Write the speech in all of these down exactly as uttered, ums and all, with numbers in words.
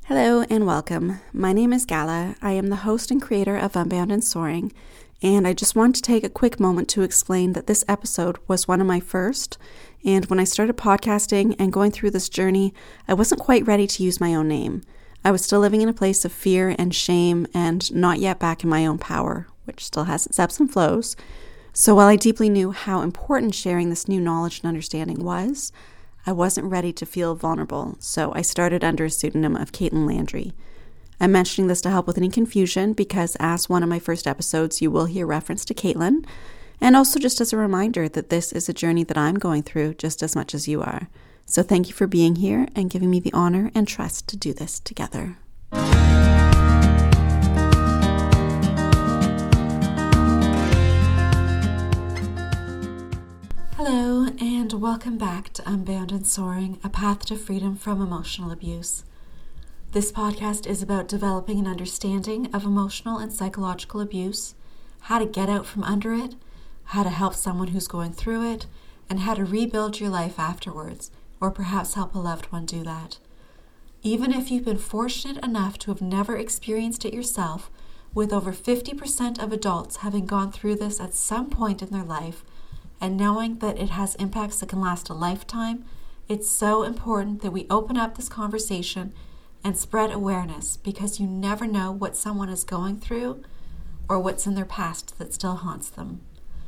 Hello and welcome. My name is Gala. I am the host and creator of Unbound and Soaring, and I just want to take a quick moment to explain that this episode was one of my first, and when I started podcasting and going through this journey, I wasn't quite ready to use my own name. I was still living in a place of fear and shame and not yet back in my own power, which still has its ebbs and flows. So while I deeply knew how important sharing this new knowledge and understanding was, I wasn't ready to feel vulnerable, so I started under a pseudonym of Caitlin Landry. I'm mentioning this to help with any confusion because as one of my first episodes, you will hear reference to Caitlin, and also just as a reminder that this is a journey that I'm going through just as much as you are. So thank you for being here and giving me the honor and trust to do this together. Hello, and welcome back to Unbound and Soaring, a path to freedom from emotional abuse. This podcast is about developing an understanding of emotional and psychological abuse, how to get out from under it, how to help someone who's going through it, and how to rebuild your life afterwards, or perhaps help a loved one do that. Even if you've been fortunate enough to have never experienced it yourself, with over fifty percent of adults having gone through this at some point in their life, and knowing that it has impacts that can last a lifetime, it's so important that we open up this conversation and spread awareness because you never know what someone is going through or what's in their past that still haunts them.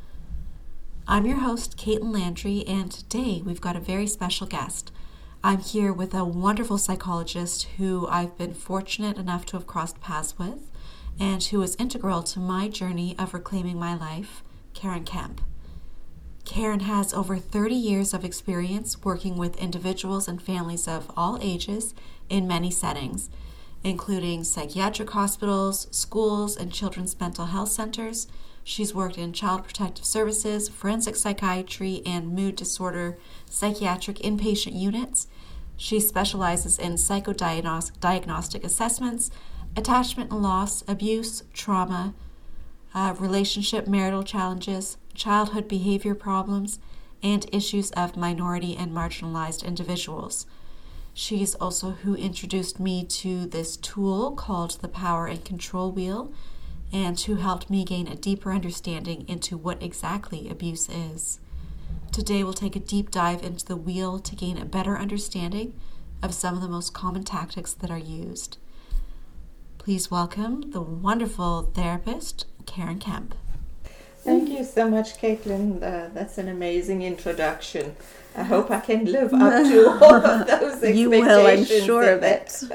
I'm your host, Caitlin Landry, and today we've got a very special guest. I'm here with a wonderful psychologist who I've been fortunate enough to have crossed paths with and who is integral to my journey of reclaiming my life, Karen Kemp. Karen has over thirty years of experience working with individuals and families of all ages in many settings, including psychiatric hospitals, schools, and children's mental health centers. She's worked in child protective services, forensic psychiatry, and mood disorder psychiatric inpatient units. She specializes in psychodiagnostic assessments, attachment and loss, abuse, trauma, uh, relationship marital challenges, childhood behavior problems, and issues of minority and marginalized individuals. She's also who introduced me to this tool called the Power and Control Wheel, and who helped me gain a deeper understanding into what exactly abuse is. Today we'll take a deep dive into the wheel to gain a better understanding of some of the most common tactics that are used. Please welcome the wonderful therapist, Karen Kemp. Thank you so much, Caitlin. Uh, that's an amazing introduction. I hope I can live up to all of those expectations. You will, I'm sure of it.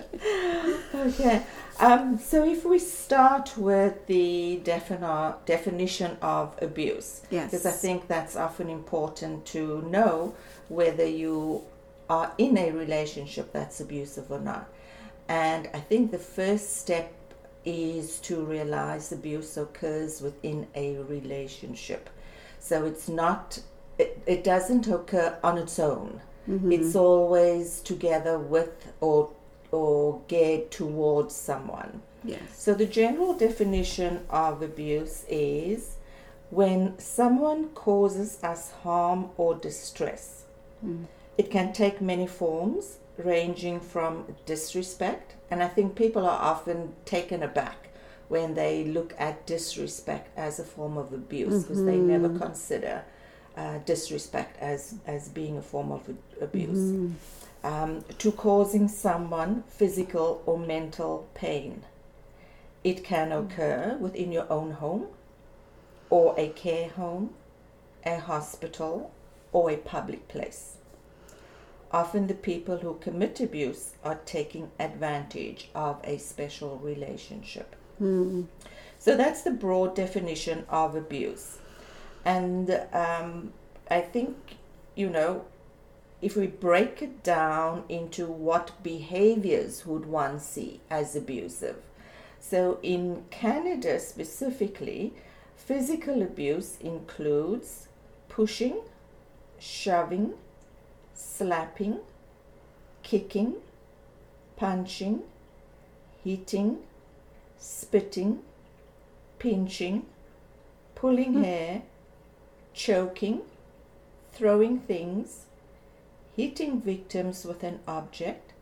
Okay. Um, so if we start with the defini- definition of abuse, yes, because I think that's often important to know whether you are in a relationship that's abusive or not. And I think the first step is to realize abuse occurs within a relationship. So it's not, it, it doesn't occur on its own. Mm-hmm. It's always together with or or geared towards someone. Yes. So the general definition of abuse is when someone causes us harm or distress. Mm. It can take many forms, ranging from disrespect, and I think people are often taken aback when they look at disrespect as a form of abuse, because mm-hmm. they never consider uh, disrespect as, as being a form of abuse. Mm-hmm. Um, to causing someone physical or mental pain. It can occur within your own home, or a care home, a hospital, or a public place. Often the people who commit abuse are taking advantage of a special relationship. Mm. So that's the broad definition of abuse. And um, I think, you know, if we break it down into what behaviors would one see as abusive. So in Canada specifically, physical abuse includes pushing, shoving, slapping, kicking, punching, hitting, spitting, pinching, pulling mm. hair, choking, throwing things, hitting victims with an object,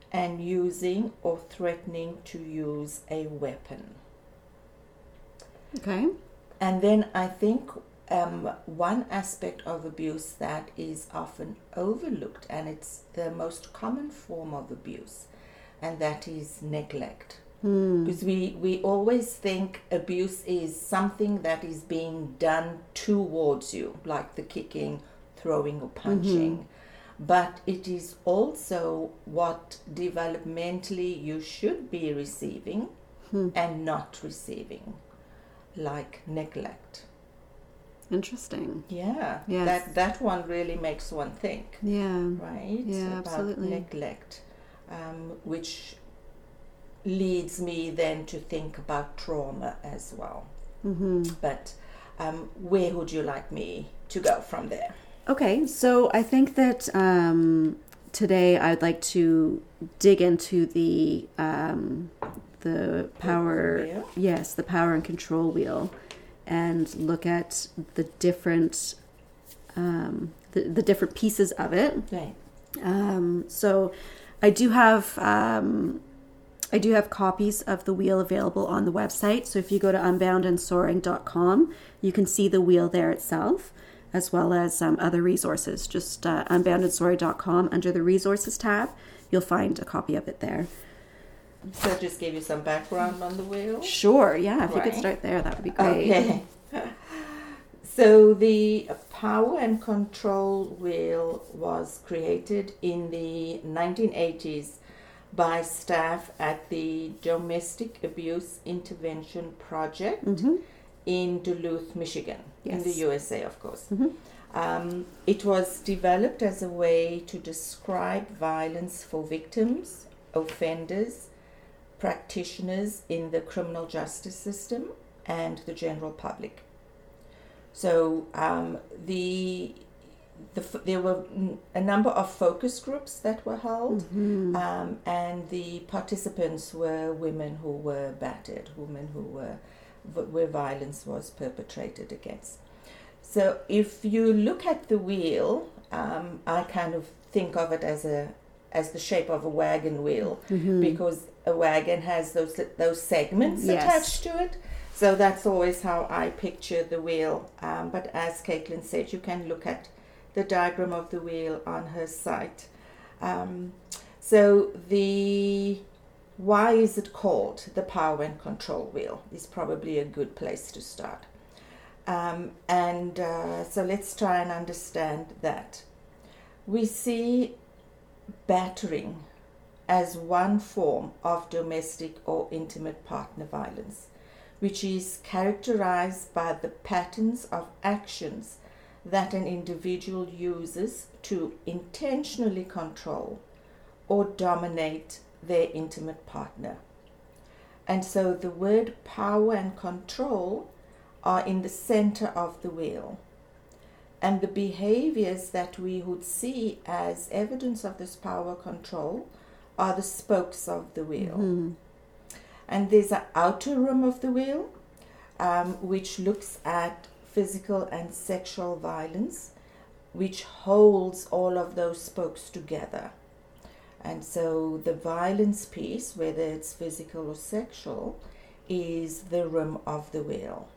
and using or threatening to use a weapon. Okay. And then I think um, one aspect of abuse that is often overlooked, and it's the most common form of abuse, and that is neglect. Hmm. Because we, we always think abuse is something that is being done towards you, like the kicking, throwing, or punching. Mm-hmm. But it is also what developmentally you should be receiving hmm. and not receiving, like neglect. Interesting. Yeah. Yes. That that one really makes one think. Yeah. Right? Yeah, About absolutely. neglect, um, which leads me then to think about trauma as well. Mm-hmm. But um, where would you like me to go from there? Okay, so I think that um, today I'd like to dig into the um, the power, wheel? yes, the power and control wheel, and look at the different um, the, the different pieces of it. Right. Um, so I do have um, I do have copies of the wheel available on the website. So if you go to unbound and soaring dot com, you can see the wheel there itself, as well as um, other resources. Just uh, unbound and soaring dot com, under the resources tab, you'll find a copy of it there. So just give you some background on the wheel? Sure, yeah. If right. you could start there, that would be great. Okay. So the power and control wheel was created in the nineteen eighties by staff at the Domestic Abuse Intervention Project mm-hmm. in Duluth, Michigan, yes. in the U S A, of course. Mm-hmm. Um, it was developed as a way to describe violence for victims, offenders, practitioners in the criminal justice system, and the general public. So um, the The, there were a number of focus groups that were held, mm-hmm. um, and the participants were women who were battered, women who were where violence was perpetrated against. So if you look at the wheel, um, I kind of think of it as a as the shape of a wagon wheel, mm-hmm. because a wagon has those those segments yes. attached to it. So that's always how I picture the wheel. Um, but as Caitlin said, you can look at the diagram of the wheel on her site. Um, so the why is it called the power and control wheel is probably a good place to start. Um, and uh, so let's try and understand that. We see battering as one form of domestic or intimate partner violence, which is characterized by the patterns of actions that an individual uses to intentionally control or dominate their intimate partner. And so the word power and control are in the center of the wheel. And the behaviors that we would see as evidence of this power control are the spokes of the wheel. Mm-hmm. And there's an outer rim of the wheel, um, which looks at physical and sexual violence, which holds all of those spokes together. And so the violence piece, whether it's physical or sexual, is the rim of the wheel.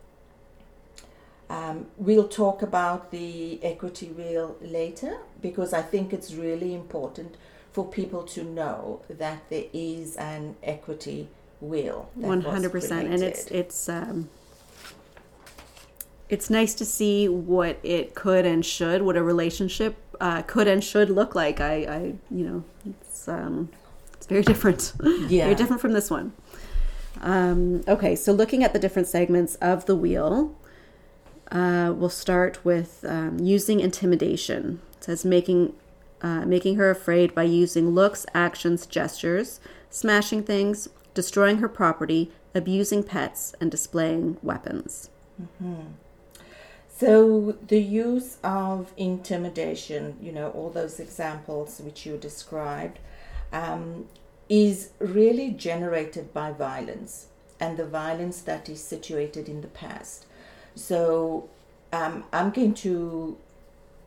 Um, we'll talk about the equity wheel later, because I think it's really important for people to know that there is an equity wheel. One hundred percent, and it's it's um, it's nice to see what it could and should, what a relationship uh, could and should look like. I, I you know, it's um, it's very different. Yeah, very different from this one. Um, okay, so looking at the different segments of the wheel. Uh, we'll start with um, using intimidation. It says making uh, making her afraid by using looks, actions, gestures, smashing things, destroying her property, abusing pets, and displaying weapons. Mm-hmm. So the use of intimidation, you know, all those examples which you described, um, is really generated by violence, and the violence that is situated in the past. So um, I'm going to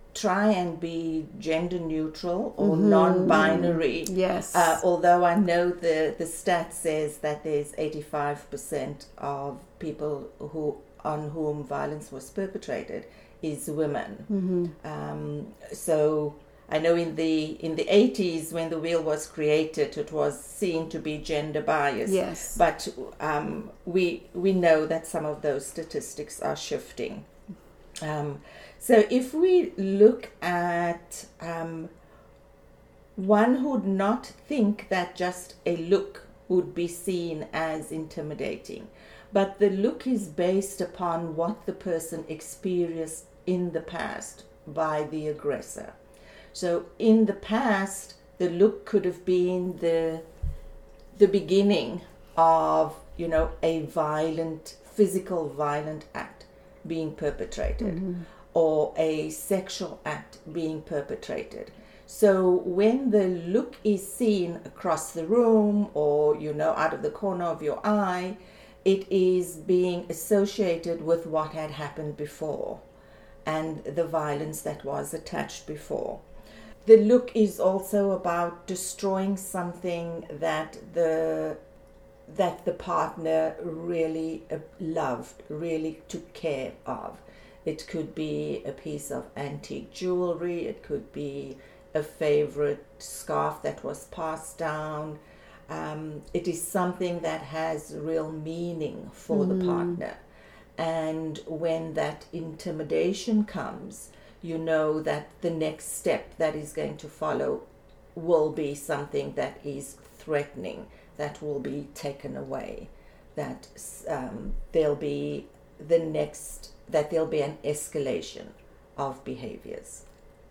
try and be gender neutral or Mm-hmm. non-binary. Yes. Uh, although I know the, the stat says that there's eighty-five percent of people who on whom violence was perpetrated is women. Mm-hmm. Um, so I know in the in the eighties when the wheel was created, it was seen to be gender biased. Yes. But um, we we know that some of those statistics are shifting. Um, so if we look at um, one would not think that just a look would be seen as intimidating, but the look is based upon what the person experienced in the past by the aggressor. So in the past, the look could have been the the beginning of, you know, a violent, physical violent act being perpetrated, mm-hmm. or a sexual act being perpetrated. So when the look is seen across the room or, you know, out of the corner of your eye, it is being associated with what had happened before and the violence that was attached before. The look is also about destroying something that the that the partner really loved, really took care of. It could be a piece of antique jewelry, it could be a favorite scarf that was passed down. Um, it is something that has real meaning for mm. the partner. And when that intimidation comes, you know that the next step that is going to follow will be something that is threatening, that will be taken away, that um, there'll be the next, that there'll be an escalation of behaviors.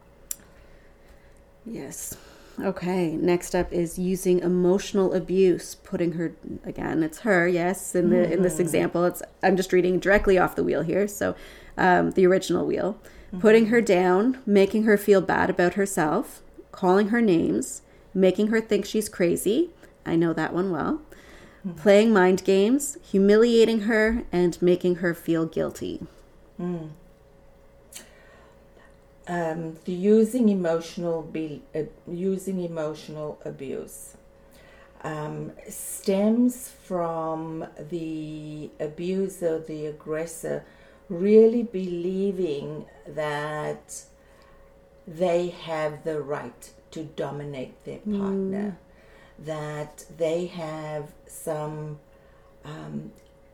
Yes. Okay, next up is using emotional abuse, putting her, again, it's her, yes, in the mm-hmm. in this example. It's I'm just reading directly off the wheel here, so um, the original wheel. Mm-hmm. Putting her down, making her feel bad about herself, calling her names, making her think she's crazy. I know that one well. Mm-hmm. Playing mind games, humiliating her, and making her feel guilty. Mm. Um, the using emotional be, uh, using emotional abuse um, stems from the abuser, the aggressor, really believing that they have the right to dominate their partner, mm. that they have some um,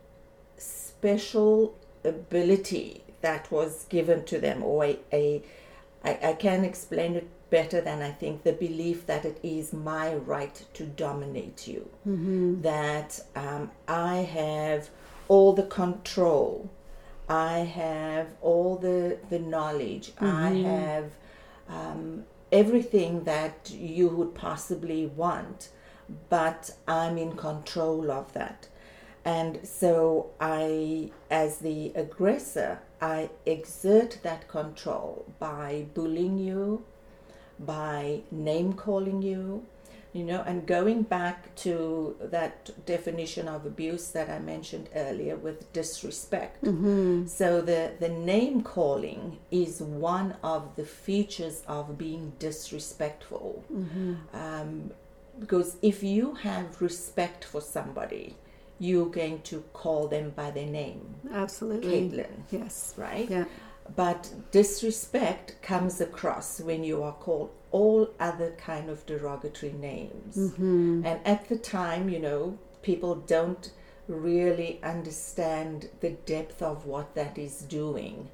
special ability that was given to them, or a, a I, I can explain it better than I think, the belief that it is my right to dominate you, mm-hmm. that um, I have all the control, I have all the, the knowledge, mm-hmm. I have um, everything that you would possibly want, but I'm in control of that. And so I, as the aggressor, I exert that control by bullying you, by name calling you, you know, and going back to that definition of abuse that I mentioned earlier with disrespect. Mm-hmm. So the, the name calling is one of the features of being disrespectful. Mm-hmm. Um, because if you have respect for somebody, you're going to call them by their name. Absolutely. Caitlin. Yes. Right? Yeah. But disrespect comes across when you are called all other kind of derogatory names. Mm-hmm. And at the time, you know, people don't really understand the depth of what that is doing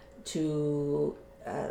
to uh,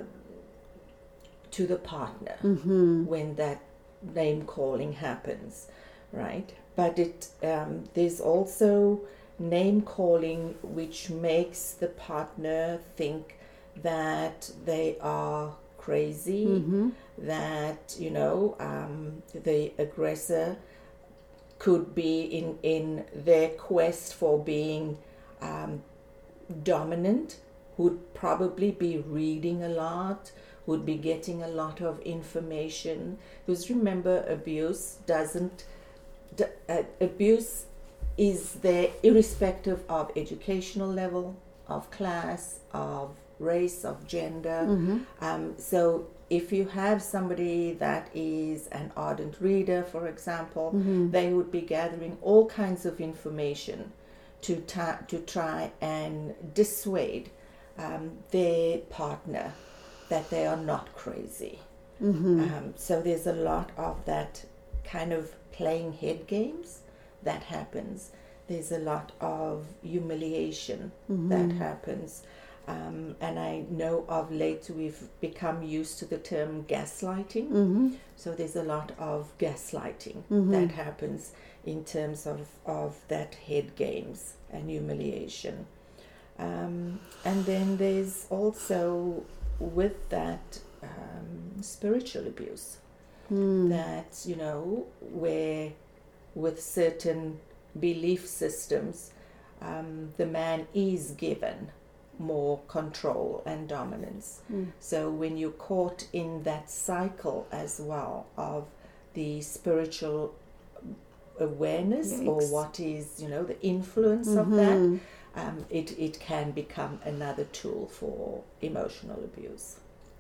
to the partner mm-hmm. when that name calling happens, right? But it um, there's also name calling which makes the partner think that they are crazy, mm-hmm. that, you know, um, the aggressor could be in, in their quest for being um, dominant, would probably be reading a lot, would be getting a lot of information. Because remember, abuse doesn't D- uh, abuse is there irrespective of educational level, of class, of race, of gender. Mm-hmm. Um, so if you have somebody that is an ardent reader, for example, Mm-hmm. they would be gathering all kinds of information to ta- to try and dissuade um, their partner that they are not crazy. Mm-hmm. Um, so there's a lot of that kind of playing head games that happens. There's a lot of humiliation Mm-hmm. that happens. Um, and I know of late we've become used to the term gaslighting. Mm-hmm. So there's a lot of gaslighting Mm-hmm. that happens in terms of, of that head games and humiliation. Um, and then there's also with that um, spiritual abuse. Mm. That, you know, where with certain belief systems, um, the man is given more control and dominance. Mm. So when you're caught in that cycle as well of the spiritual awareness or Yikes. what is, you know, the influence of that, Mhm. um, it, it can become another tool for emotional abuse.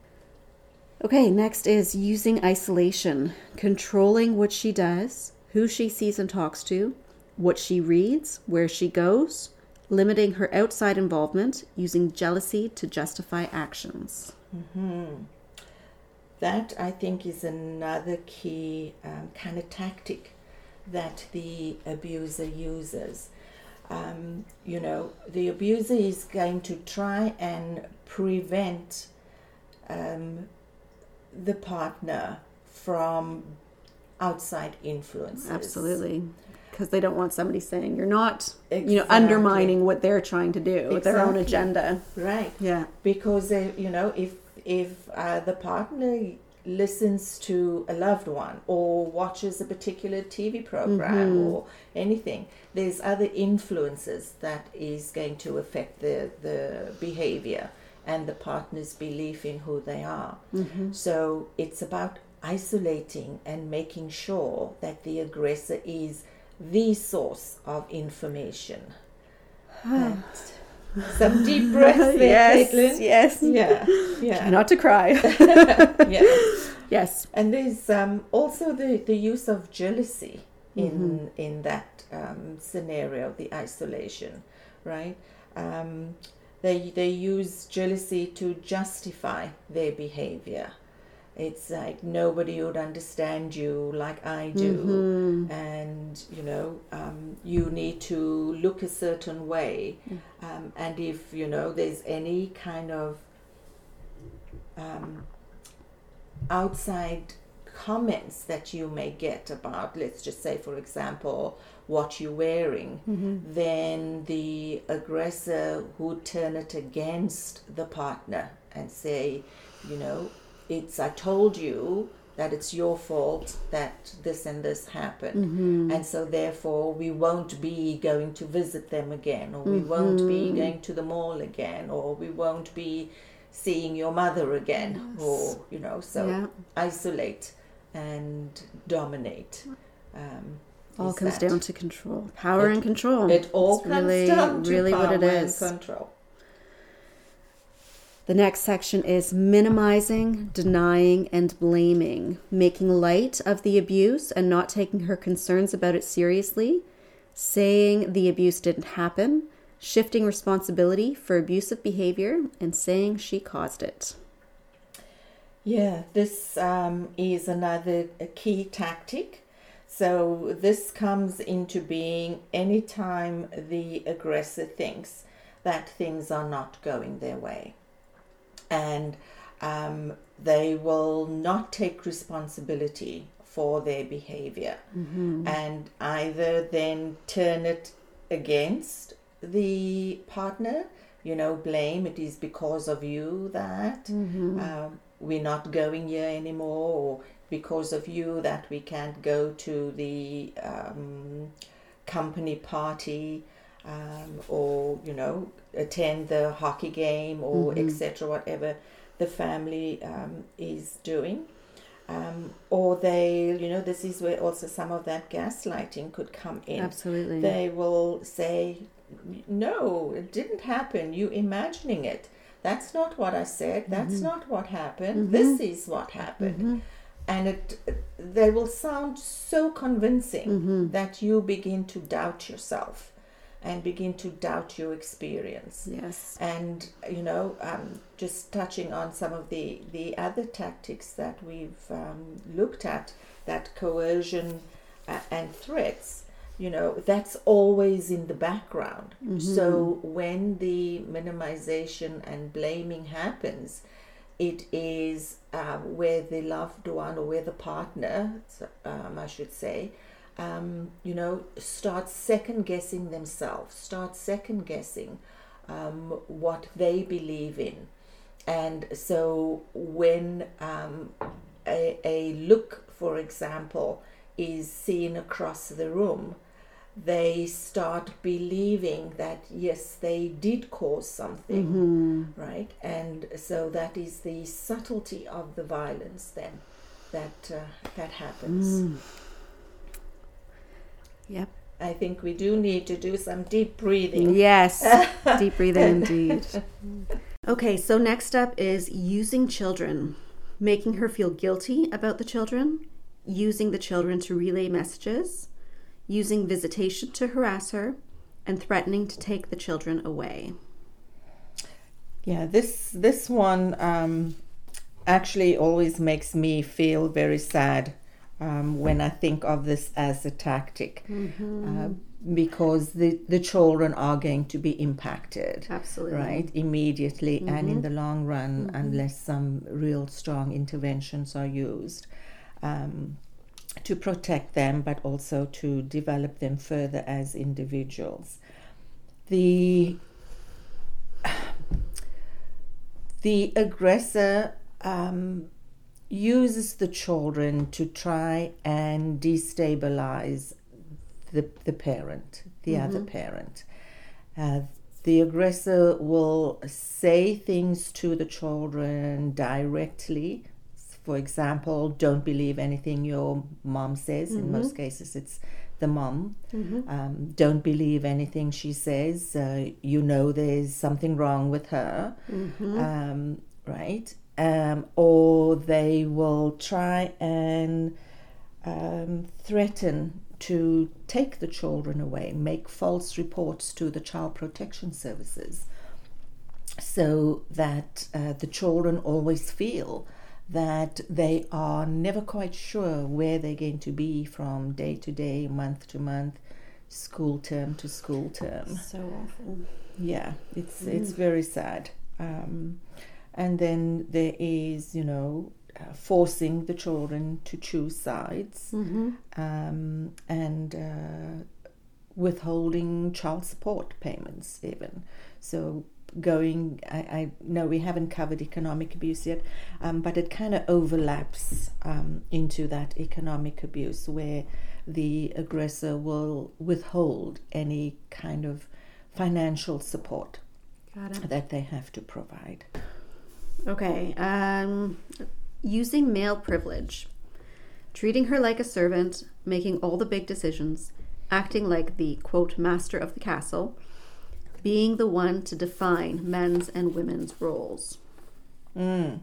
Okay, next is using isolation, controlling what she does, who she sees and talks to, what she reads, where she goes, limiting her outside involvement, using jealousy to justify actions. Mm-hmm. That, I think, is another key um, kind of tactic that the abuser uses. Um, you know, the abuser is going to try and prevent um, the partner from outside influences. Absolutely. Because they don't want somebody saying you're not, you know, Exactly. undermining what they're trying to do with their own Exactly. agenda. Right. Yeah. Because, uh, you know, if, if uh, the partner listens to a loved one or watches a particular T V program Mhm. or anything, there's other influences that is going to affect the, the behavior and the partner's belief in who they are. Mm-hmm. So it's about isolating and making sure that the aggressor is the source of information. And some deep breaths there, Yes, Caitlin. yes. Yeah, Try yeah, not to cry. yeah. Yes. And there's um, also the, the use of jealousy in Mhm. in that um, scenario, the isolation, right? Um, they they use jealousy to justify their behavior. It's like nobody would understand you like I do, Mhm. and you know um, you need to look a certain way, um, and if you know there's any kind of um, outside comments that you may get about, let's just say for example, what you're wearing, Mhm. then the aggressor would turn it against the partner and say, you know, it's I told you that it's your fault that this and this happened, Mhm. and so therefore we won't be going to visit them again, or we won't be Mhm. going to the mall again, or we won't be seeing your mother again, Yes. or you know, so Yeah. isolate and dominate. Um, All is comes that. down to control. Power It- and control. It all It's comes really, down to really power what it and is. control. The next section is minimizing, denying, and blaming, making light of the abuse and not taking her concerns about it seriously, saying the abuse didn't happen, shifting responsibility for abusive behavior, and saying she caused it. Yeah, this um, is another a key tactic. So this comes into being anytime the aggressor thinks that things are not going their way. And um, they will not take responsibility for their behavior, Mm-hmm. and either then turn it against the partner, you know, blame it is because of you that Mm-hmm. um, we're not going here anymore, or because of you that we can't go to the um, company party, um, or you know, attend the hockey game, or Mhm. et cetera. Whatever the family um, is doing, um, or they, you know, this is where also some of that gaslighting could come in. Absolutely. They will say, "No, it didn't happen. You imagining it." that's not what I said, that's Mm-hmm. not what happened, Mm-hmm. this is what happened. Mm-hmm. And it they will sound so convincing Mm-hmm. that you begin to doubt yourself and begin to doubt your experience. Yes. And you know, um, just touching on some of the the other tactics that we've um, looked at, that coercion uh, and threats, you know, that's always in the background. Mm-hmm. So when the minimization and blaming happens, it is uh, where the loved one or where the partner, um, I should say, um, you know, starts second guessing themselves, starts second guessing um, what they believe in. And so when um, a, a look, for example, is seen across the room, they start believing that yes, they did cause something, Mm-hmm. right? And so that is the subtlety of the violence then that uh, that happens. Mm. Yep. I think we do need to do some deep breathing. Yes, deep breathing indeed. Okay, so next up is using children, making her feel guilty about the children, using the children to relay messages, using visitation to harass her, and threatening to take the children away. Yeah, this this one um, actually always makes me feel very sad um, when I think of this as a tactic, Mm-hmm. uh, because the, the children are going to be impacted, Absolutely. right, immediately and in Mhm. the long run, Mhm. unless some real strong interventions are used um, to protect them, but also to develop them further as individuals. The the aggressor um, uses the children to try and destabilize the, the parent, the Mhm. other parent. Uh, the aggressor will say things to the children directly. For example, don't believe anything your mom says. In Mhm. most cases, it's the mom. Mm-hmm. Um, don't believe anything she says. Uh, you know there's something wrong with her, Mm-hmm. um, right? Um, or they will try and um, threaten to take the children away, make false reports to the child protection services, so that uh, the children always feel that they are never quite sure where they're going to be from day to day, month to month, school term to school term. So awful. Yeah, it's Mm. it's very sad. Um, and then there is, you know, uh, forcing the children to choose sides, Mm-hmm. um, and uh, withholding child support payments even. So going, I, I know we haven't covered economic abuse yet, um, but it kind of overlaps um, into that economic abuse where the aggressor will withhold any kind of financial support Got it. that they have to provide. Okay. Um, using male privilege, treating her like a servant, making all the big decisions, acting like the, quote, master of the castle, being the one to define men's and women's roles. Mm.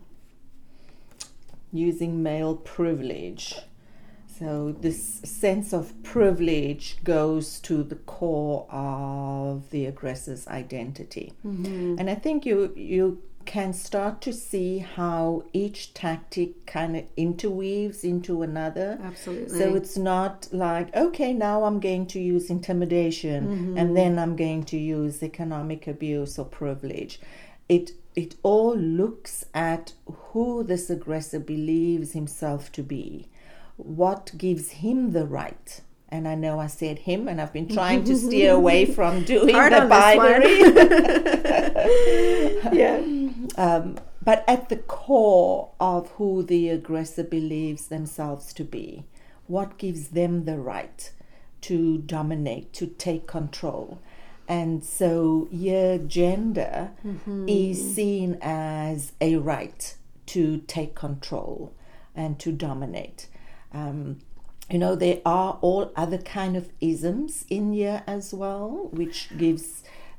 Using male privilege. So this sense of privilege goes to the core of the aggressor's identity. Mm-hmm. And I think you you can start to see how each tactic kind of interweaves into another. Absolutely. So it's not like, okay, now I'm going to use intimidation, Mhm. and then I'm going to use economic abuse or privilege. It it all looks at who this aggressor believes himself to be, what gives him the right. And I know I said him, and I've been trying to steer away from doing Hard the on this binary. Yeah. Um, but at the core of who the aggressor believes themselves to be, what gives them the right to dominate, to take control. And so your gender Mm-hmm. is seen as a right to take control and to dominate. Um, you know, there are all other kind of isms in here as well, which gives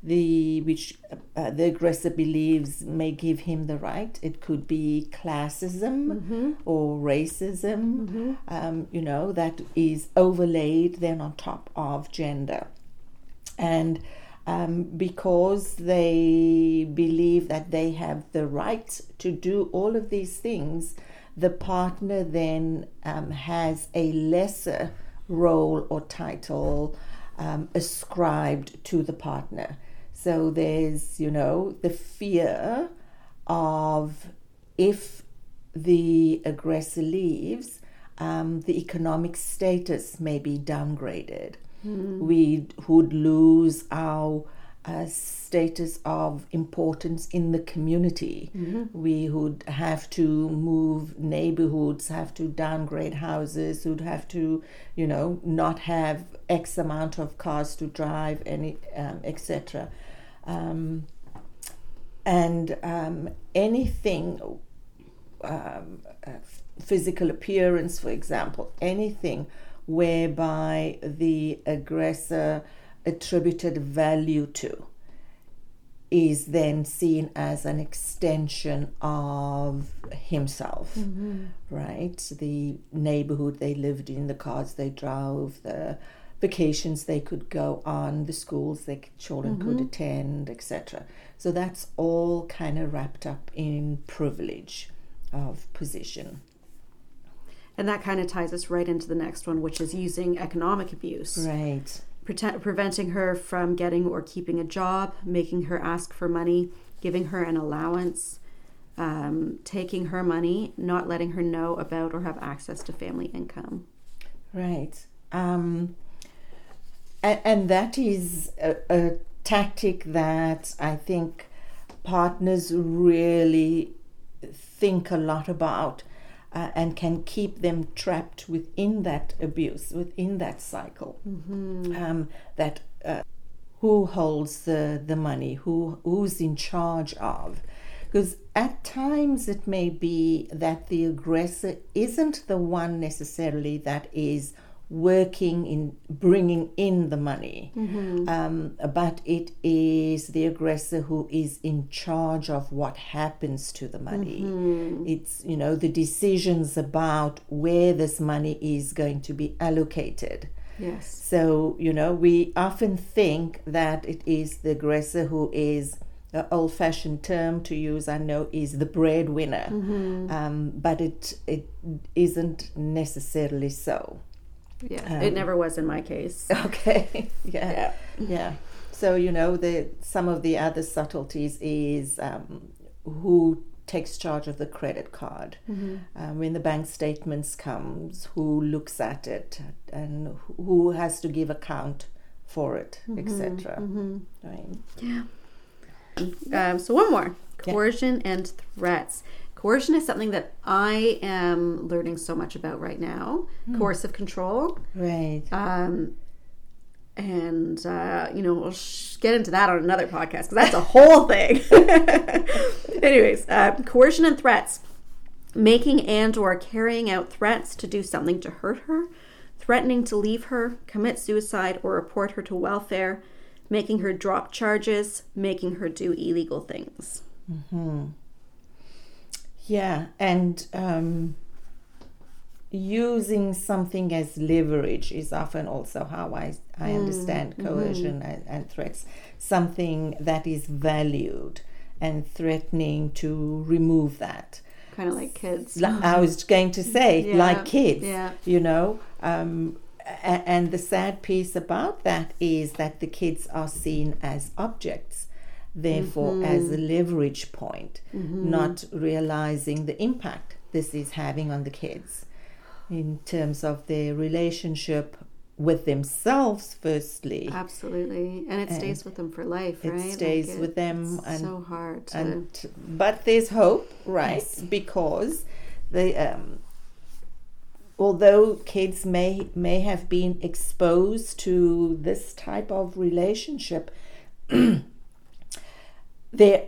the which uh, the aggressor believes may give him the right. It could be classism mm-hmm. or racism, mm-hmm. um, you know, that is overlaid then on top of gender. And um, because they believe that they have the right to do all of these things, the partner then um, has a lesser role or title um, ascribed to the partner. So there's, you know, the fear of if the aggressor leaves, um, the economic status may be downgraded. Mm. We would lose our uh, status of importance in the community. Mm-hmm. We would have to move neighborhoods, have to downgrade houses, would have to, you know, not have X amount of cars to drive, any, um, et cetera. Um, and um, anything, um, uh, physical appearance, for example, anything whereby the aggressor attributed value to is then seen as an extension of himself, mm-hmm. right? The neighborhood they lived in, the cars they drove, the vacations they could go on, the schools their children mm-hmm. could attend, et cetera. So that's all kind of wrapped up in privilege of position. And that kind of ties us right into the next one, which is using economic abuse. Right. Pre- preventing her from getting or keeping a job, making her ask for money, giving her an allowance, um, taking her money, not letting her know about or have access to family income. Right. Um, and, and that is a, a tactic that I think partners really think a lot about. Uh, and can keep them trapped within that abuse, within that cycle. Mm-hmm. Um, that uh, who holds the, the money, who who's in charge of. Because at times it may be that the aggressor isn't the one necessarily that is working in bringing in the money, mm-hmm. um, but it is the aggressor who is in charge of what happens to the money. Mm-hmm. It's, you know, the decisions about where this money is going to be allocated. Yes. So, you know, we often think that it is the aggressor who is, the old-fashioned term to use, I know, is the breadwinner, mm-hmm. um, but it it isn't necessarily so. Yeah, um, it never was in my case. Okay, yeah, yeah, yeah. So, you know, the some of the other subtleties is um, who takes charge of the credit card. Mm-hmm. Um, when the bank statements comes, who looks at it and who has to give account for it, mm-hmm. et cetera. Mm-hmm. Right. Yeah. Um, so one more, coercion yeah. and threats. Coercion is something that I am learning so much about right now. Mm. Coercive control. Right. Um, and, uh, you know, we'll sh- get into that on another podcast because that's a whole thing. Anyways, uh, coercion and threats. Making and or carrying out threats to do something to hurt her. Threatening to leave her, commit suicide, or report her to welfare. Making her drop charges. Making her do illegal things. Mm-hmm. Yeah, and um, using something as leverage is often also how I, I mm, understand coercion mm-hmm. and, and threats. Something that is valued and threatening to remove that. Kind of like kids. I was going to say, yeah, like kids, yeah. you know. Um, and, and the sad piece about that is that the kids are seen as objects. Therefore, mm-hmm. as a leverage point, mm-hmm. not realizing the impact this is having on the kids in terms of their relationship with themselves, firstly. Absolutely. And it and stays with them for life, right? It stays like with them. It's and, so hard to... And, but there's hope, right? Yes. Because the... Um, although kids may may have been exposed to this type of relationship, there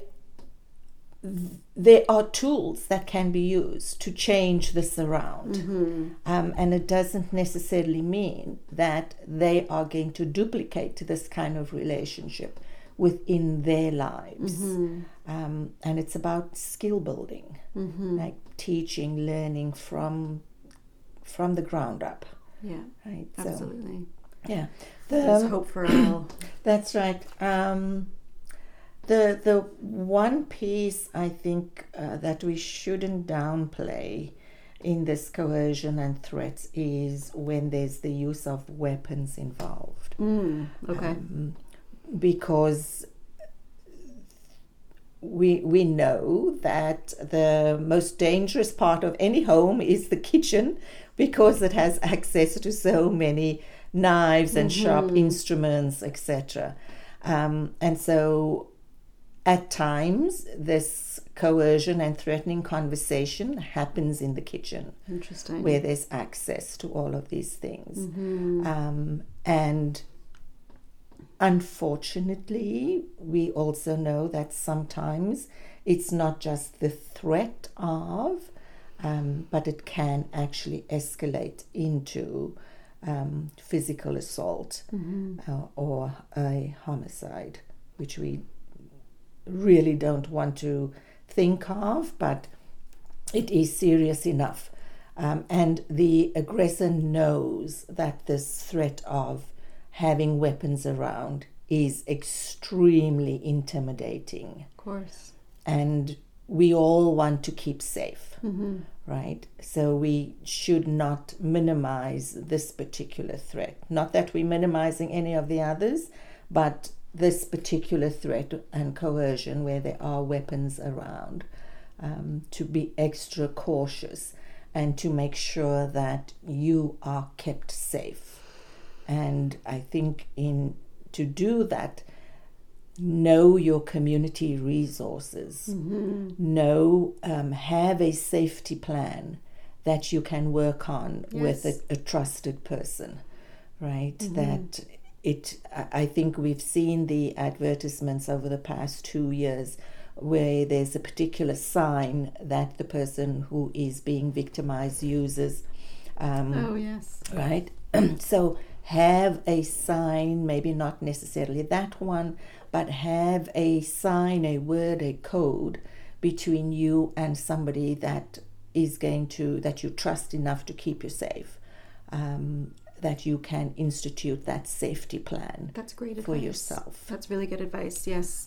there are tools that can be used to change this around. Mm-hmm. Um, and it doesn't necessarily mean that they are going to duplicate this kind of relationship within their lives. Mm-hmm. Um, and it's about skill building, Mm-hmm. like teaching, learning from from the ground up. Yeah, Right. absolutely. So, yeah. There's The, hope for all. that's right. Um, the the one piece I think uh, that we shouldn't downplay in this coercion and threats is when there's the use of weapons involved. Mm, okay. Um, because we we know that the most dangerous part of any home is the kitchen, because it has access to so many knives and Mm-hmm. sharp instruments, et cetera. Um, and so at times this coercion and threatening conversation happens in the kitchen, Interesting. where there's access to all of these things. Mm-hmm. Um, and unfortunately, we also know that sometimes it's not just the threat of, um, but it can actually escalate into um, physical assault Mm-hmm. uh, or a homicide, which we really don't want to think of, but it is serious enough. Um, and the aggressor knows that this threat of having weapons around is extremely intimidating. Of course. And we all want to keep safe, Mm-hmm. right? So we should not minimize this particular threat. Not that we're minimizing any of the others, but this particular threat and coercion where there are weapons around, um, to be extra cautious and to make sure that you are kept safe. And I think in to do that, know your community resources. Mm-hmm. Know, um, have a safety plan that you can work on Yes. with a, a trusted person, right? Mm-hmm. That it, I I think we've seen the advertisements over the past two years where there's a particular sign that the person who is being victimized uses. Um, Oh, yes. right? So have a sign, maybe not necessarily that one, but have a sign, a word, a code between you and somebody that is going to, that you trust enough to keep you safe, um, that you can institute that safety plan That's great advice. for yourself. That's really good advice. Yes.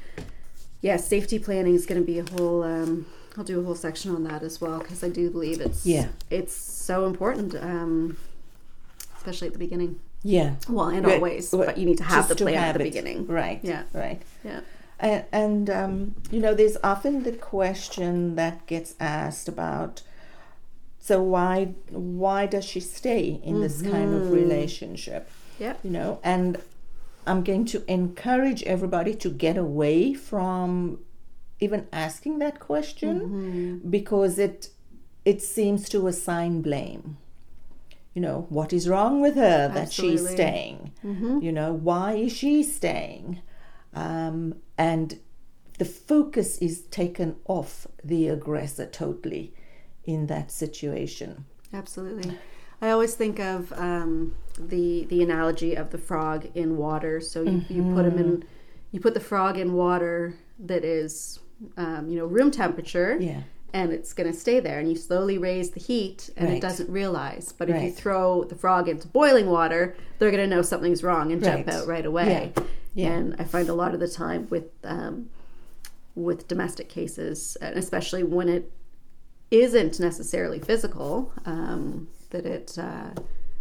Yes, safety planning is going to be a whole. Um, I'll do a whole section on that as well, because I do believe it's Yeah. it's so important, um, especially at the beginning. Yeah. Well, and But- always, but but you need to have just the to plan have at the it. beginning. Right. Yeah. Right. Yeah. And, and um, you know, there's often the question that gets asked about, so why why does she stay in this kind of Mhm. relationship? Yeah. You know, and I'm going to encourage everybody to get away from even asking that question, Mhm. because it it seems to assign blame. You know, what is wrong with her that she's Absolutely. staying? Mhm. You know, why is she staying? Um, and the focus is taken off the aggressor totally in that situation. Absolutely. I always think of um, the the analogy of the frog in water. So you, you put him in, you put the frog in water that is, um, you know, room temperature, Yeah. and it's going to stay there. And you slowly raise the heat, and Right. it doesn't realize. But if you Right. throw the frog into boiling water, they're going to know something's wrong and jump Right. out right away. Yeah. Yeah. And I find a lot of the time with um, with domestic cases, and especially when it isn't necessarily physical, um, that it uh,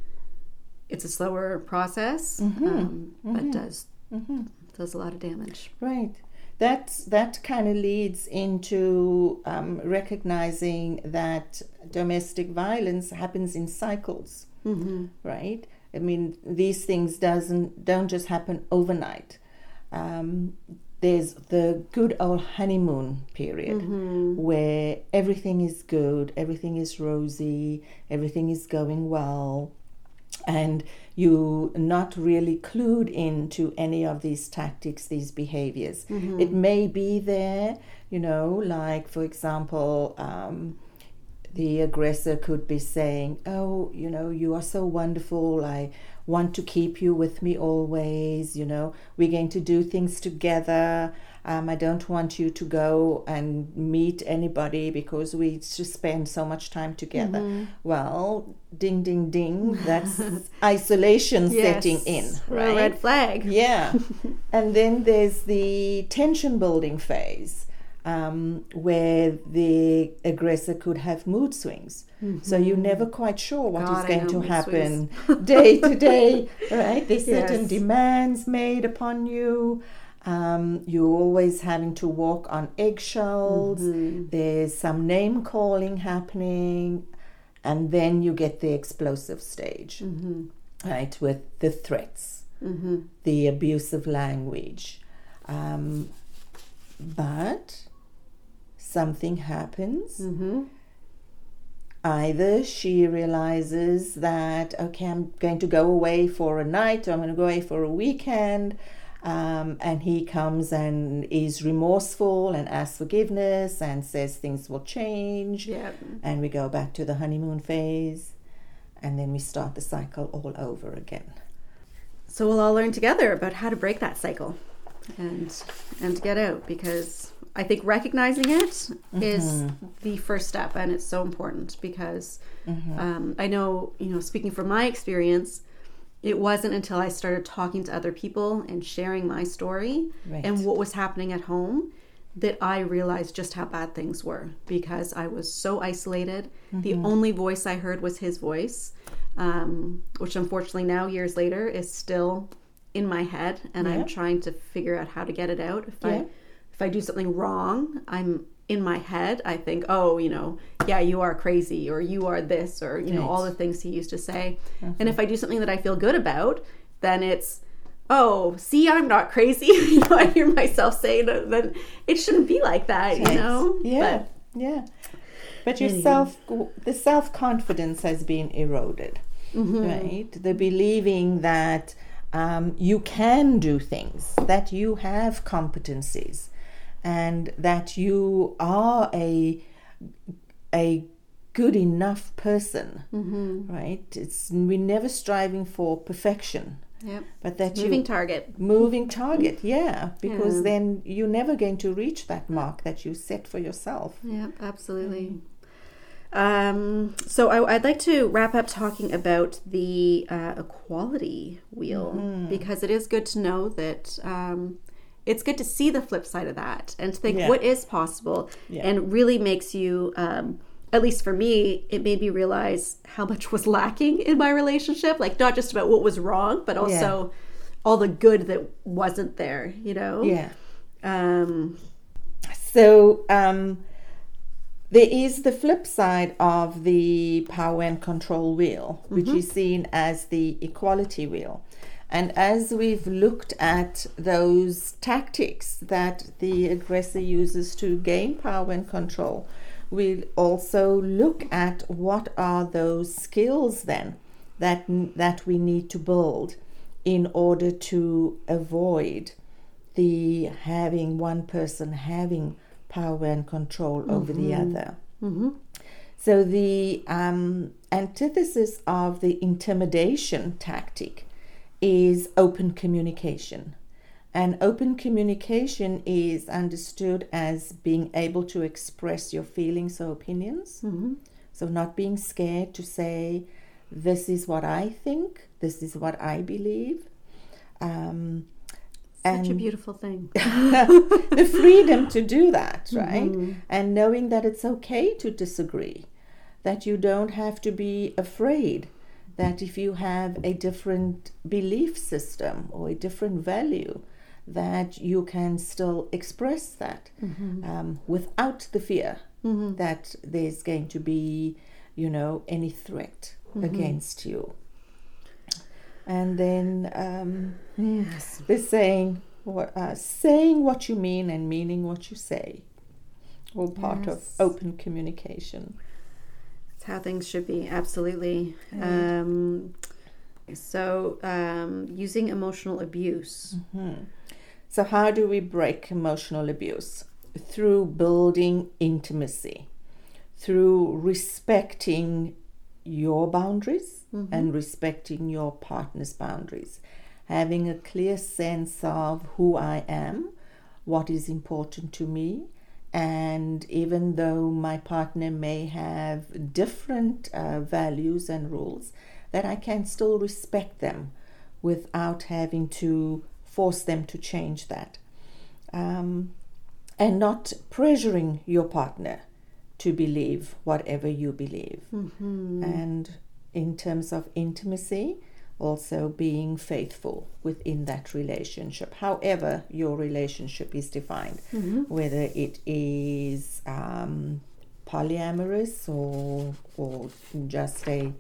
it's a slower process, um, but does does a lot of damage. Right. That's that kind of leads into um, recognizing that domestic violence happens in cycles, Mm-hmm. right? I mean, these things doesn't don't just happen overnight. Um, there's the good old honeymoon period Mm-hmm. where everything is good, everything is rosy, everything is going well, and you're not really clued into any of these tactics, these behaviors. It may be there, you know, like, for example, um, The aggressor could be saying, oh, you know, you are so wonderful. I want to keep you with me always. You know, we're going to do things together. Um, I don't want you to go and meet anybody because we just spend so much time together. Mm-hmm. Well, ding, ding, ding. That's isolation Yes. setting in, right? A red flag. Yeah. And then there's the tension building phase, um, where the aggressor could have mood swings. Mm-hmm. So you're never quite sure what God, is I going know to mood happen day to day, right? There's certain Yes. demands made upon you. Um, you're always having to walk on eggshells. Mm-hmm. There's some name calling happening. And then you get the explosive stage, Mm-hmm. right, with the threats, Mm-hmm. the abusive language. Um, but something happens. Mm-hmm. Either she realizes that, okay, I'm going to go away for a night, or I'm going to go away for a weekend. Um, and he comes and is remorseful and asks forgiveness and says things will change. Yeah. And we go back to the honeymoon phase. And then we start the cycle all over again. So we'll all learn together about how to break that cycle and and get out, because I think recognizing it mm-hmm. is the first step, and it's so important because mm-hmm. um, I know, you know, speaking from my experience, it wasn't until I started talking to other people and sharing my story right. and what was happening at home that I realized just how bad things were, because I was so isolated. Mm-hmm. The only voice I heard was his voice, um, which unfortunately now, years later, is still in my head, and yeah. I'm trying to figure out how to get it out. If yeah. I if I do something wrong, I'm in my head, I think, oh, you know, yeah, you are crazy, or you are this, or, you right. know, all the things he used to say. Mm-hmm. And if I do something that I feel good about, then it's, oh, see, I'm not crazy. You know, I hear myself saying that, then it shouldn't be like that, right. you know? Yeah, but, yeah. But your self, the self-confidence has been eroded, mm-hmm. right? The believing that um, you can do things, that you have competencies, and that you are a a good enough person, mm-hmm. right? It's we're never striving for perfection. Yep. But that moving you, target. Moving target, yeah. Because yeah. then you're never going to reach that mark that you set for yourself. Yeah, absolutely. Mm. Um, so I, I'd like to wrap up talking about the uh, equality wheel, mm. because it is good to know that um, it's good to see the flip side of that and to think yeah. what is possible, yeah. and really makes you... Um, at least for me, it made me realize how much was lacking in my relationship. Like, not just about what was wrong, but also yeah. all the good that wasn't there, you know? Yeah. Um, so um, there is the flip side of the power and control wheel, which mm-hmm. is seen as the equality wheel. And as we've looked at those tactics that the aggressor uses to gain power and control, we'll also look at what are those skills then that that we need to build in order to avoid the having one person having power and control mm-hmm. over the other. Mm-hmm. So the um, antithesis of the intimidation tactic is open communication. And open communication is understood as being able to express your feelings or opinions. Mm-hmm. So not being scared to say, this is what I think, this is what I believe. Um, Such and a beautiful thing. The freedom to do that, right? Mm-hmm. And knowing that it's okay to disagree, that you don't have to be afraid that if you have a different belief system or a different value, that you can still express that mm-hmm. um, without the fear mm-hmm. that there's going to be, you know, any threat mm-hmm. against you. And then um, yes. the saying, what, uh, saying what you mean and meaning what you say, all part yes. of open communication. That's how things should be, absolutely. Mm. Um, so um, using emotional abuse. Mm-hmm. So how do we break emotional abuse? Through building intimacy, through respecting your boundaries Mm-hmm. and respecting your partner's boundaries, having a clear sense of who I am, what is important to me, and even though my partner may have different uh, values and rules, that I can still respect them without having to force them to change that. Um, and not pressuring your partner to believe whatever you believe. Mm-hmm. And in terms of intimacy, also being faithful within that relationship, however your relationship is defined, Mm-hmm. whether it is um, polyamorous or or just a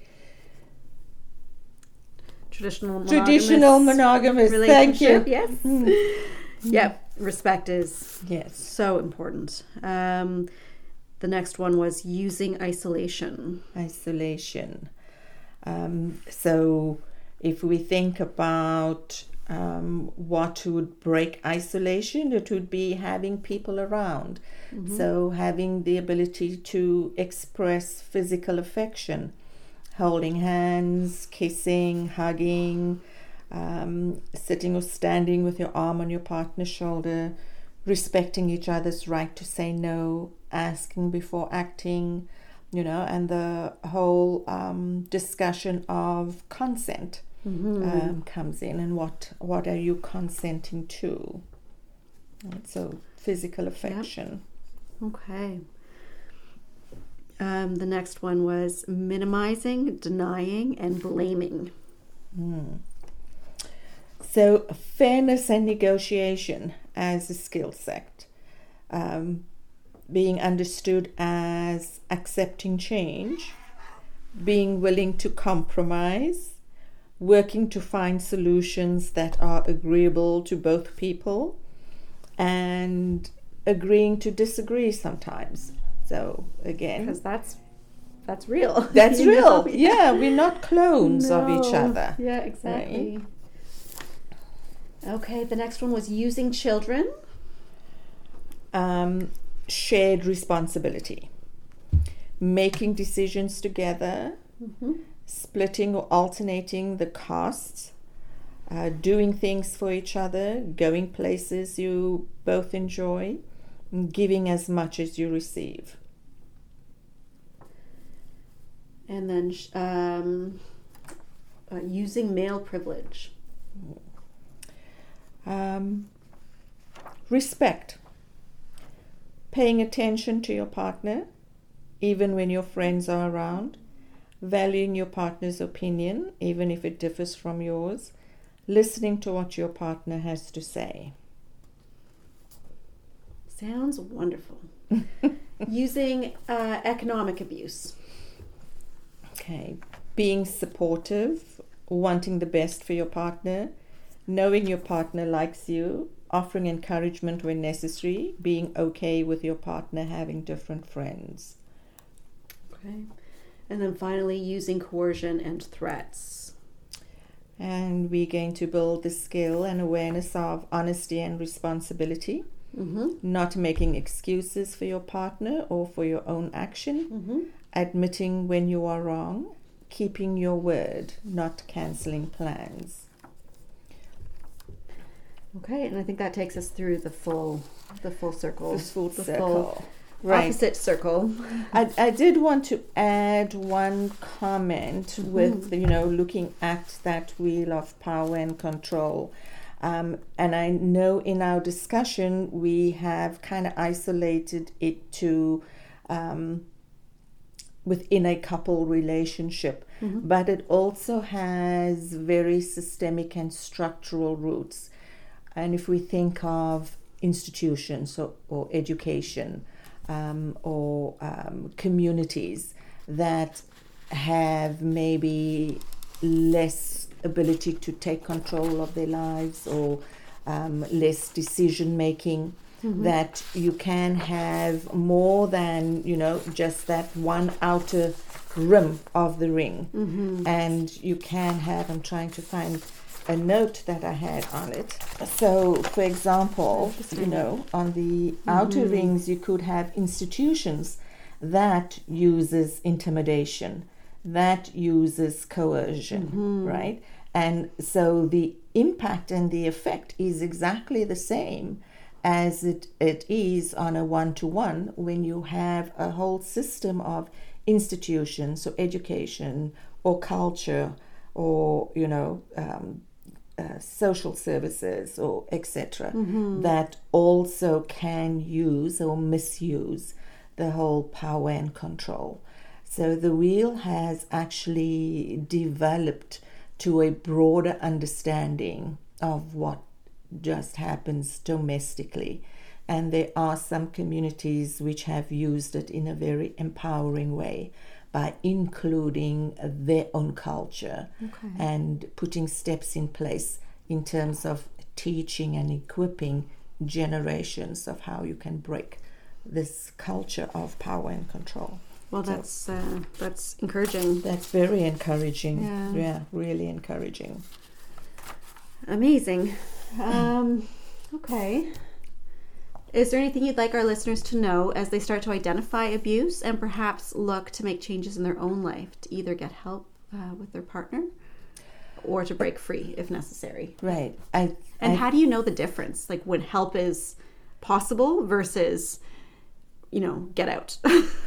Traditional monogamous traditional monogamous. Thank you. relationship. Yes. Mm. Yep. Respect is Yes. so important. Um, the next one was using isolation. Isolation. Um, so if we think about um, what would break isolation, it would be having people around. Mm-hmm. So having the ability to express physical affection, holding hands, kissing, hugging, um, sitting or standing with your arm on your partner's shoulder, respecting each other's right to say no, asking before acting, you know, and the whole um, discussion of consent Mm-hmm. um, comes in, and what what are you consenting to? Right, so physical affection. Okay. Um, the next one was minimizing, denying, and blaming. Mm. So fairness and negotiation as a skill set, um, being understood as accepting change, being willing to compromise, working to find solutions that are agreeable to both people, and agreeing to disagree sometimes. So again, Because that's that's real. that's You real. know? Yeah, we're not clones of each No. other. Yeah, exactly. Okay, the next one was using children. Um, shared responsibility, making decisions together, Mm-hmm. splitting or alternating the costs, uh, doing things for each other, going places you both enjoy, and giving as much as you receive. And then sh- um, uh, using male privilege. Um, respect, paying attention to your partner, even when your friends are around, valuing your partner's opinion, even if it differs from yours, listening to what your partner has to say. Sounds wonderful. Using uh, economic abuse. Okay, being supportive, wanting the best for your partner, knowing your partner likes you, offering encouragement when necessary, being okay with your partner having different friends. Okay. And then finally, using coercion and threats. And we're going to build the skill and awareness of honesty and responsibility, Mm-hmm. not making excuses for your partner or for your own action, Mm-hmm. admitting when you are wrong, keeping your word, not cancelling plans. Okay, and I think that takes us through the full, the full circle, The full the circle. full Right. opposite circle. I, I did want to add one comment Mhm. with, you know, looking at that wheel of power and control. Um, and I know in our discussion we have kind of isolated it to um, within a couple relationship, Mhm. but it also has very systemic and structural roots. And if we think of institutions or, or education, Um, or um, communities that have maybe less ability to take control of their lives, or um, less decision making, Mhm. that you can have more than, you know, just that one outer rim of the ring. Mm-hmm. And you can have, I'm trying to find a note that I had on it. So, for example, you know, on the outer Mhm. rings, you could have institutions that uses intimidation, that uses coercion, mm-hmm. right? And so the impact and the effect is exactly the same as it, it is on a one-to-one when you have a whole system of institutions, so education or culture or, you know, um, uh, social services or et cetera, mm-hmm. that also can use or misuse the whole power and control. So the wheel has actually developed to a broader understanding of what just happens domestically. And there are some communities which have used it in a very empowering way by including their own culture, okay. and putting steps in place in terms of teaching and equipping generations of how you can break this culture of power and control. Well, that's so, uh, that's encouraging. That's very encouraging. Yeah, yeah really encouraging. Amazing. Um, okay. Is there anything you'd like our listeners to know as they start to identify abuse and perhaps look to make changes in their own life to either get help uh, with their partner or to break free if necessary? Right. I, and I, how do you know the difference? Like when help is possible versus, you know, get out?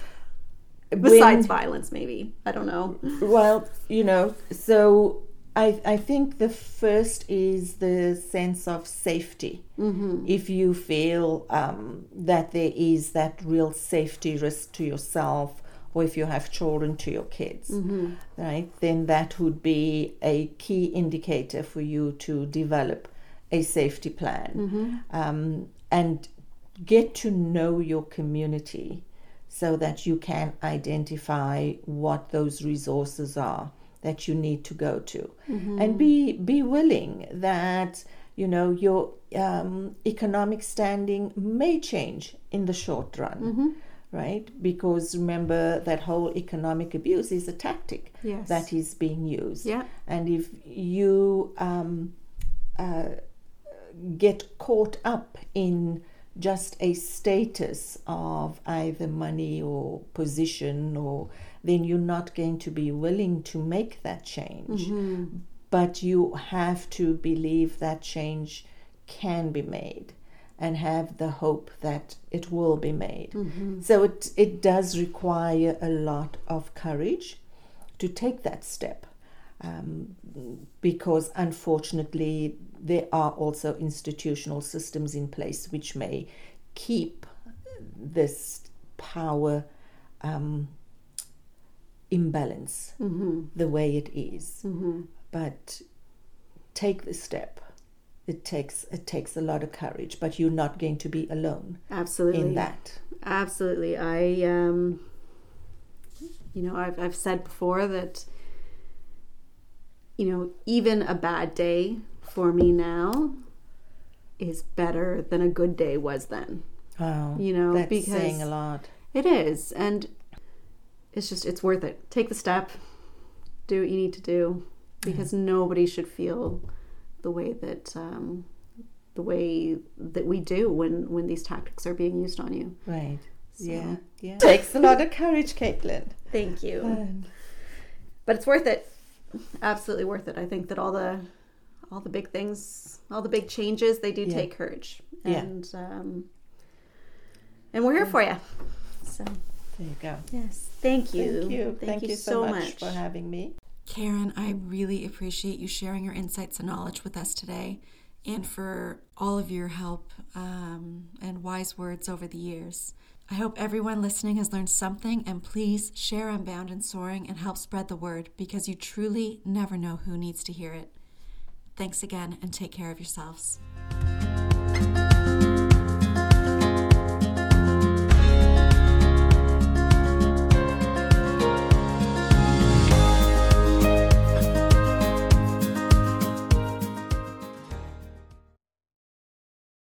Besides when, violence, maybe. I don't know. Well, you know, so I I think the first is the sense of safety. Mm-hmm. If you feel um, that there is that real safety risk to yourself, or if you have children, to your kids, mm-hmm. right, then that would be a key indicator for you to develop a safety plan, mm-hmm. um, and get to know your community so that you can identify what those resources are that you need to go to, mm-hmm. and be be willing that, you know, your um, economic standing may change in the short run, mm-hmm. right? Because remember that whole economic abuse is a tactic, yes. that is being used, yeah. and if you um, uh, get caught up in just a status of either money or position, or then you're not going to be willing to make that change. Mm-hmm. But you have to believe that change can be made and have the hope that it will be made. Mm-hmm. So it it does require a lot of courage to take that step, um, because unfortunately there are also institutional systems in place which may keep this power um, imbalance, mm-hmm. the way it is. Mm-hmm. But take the step. It takes it takes a lot of courage, but you're not going to be alone. Absolutely. In that. Absolutely. I, um, you know, I've I've said before that, you know, even a bad day for me now is better than a good day was then. Wow. You know, that's because saying a lot. It is, and it's just it's worth it. Take the step. Do what you need to do, because yeah. nobody should feel the way that um, the way that we do when when these tactics are being used on you. Right. So. Yeah. Yeah. Takes a lot of courage, Caitlin. Thank you. Um, but it's worth it. Absolutely worth it. I think that all the all the big things, all the big changes, they do yeah. take courage. And yeah. um, and we're here yeah. for you. So there you go. Yes. Thank you. Thank you. Thank, Thank you, you so, so much, much for having me. Karen, I really appreciate you sharing your insights and knowledge with us today, and for all of your help um, and wise words over the years. I hope everyone listening has learned something, and please share Unbound and Soaring and help spread the word, because you truly never know who needs to hear it. Thanks again, and take care of yourselves.